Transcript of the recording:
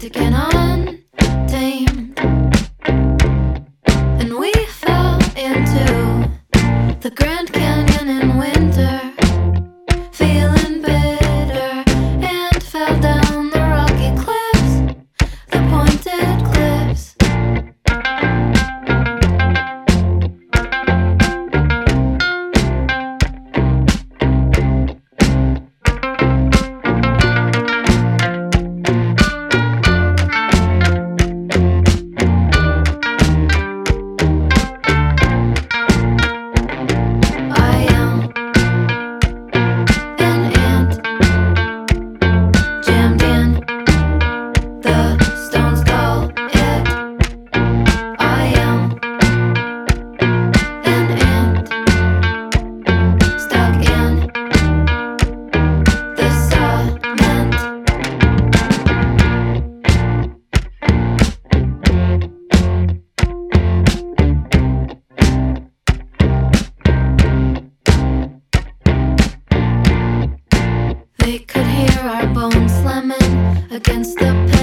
frantic and untamed, and we fell into the Grand Canyon in winter, feeling bitter, and fell down the rocky cliffs, the pointed cliffs. I am an ant jammed in the stone skull. I am an ant stuck in the cement. They could hear our bones slamming against the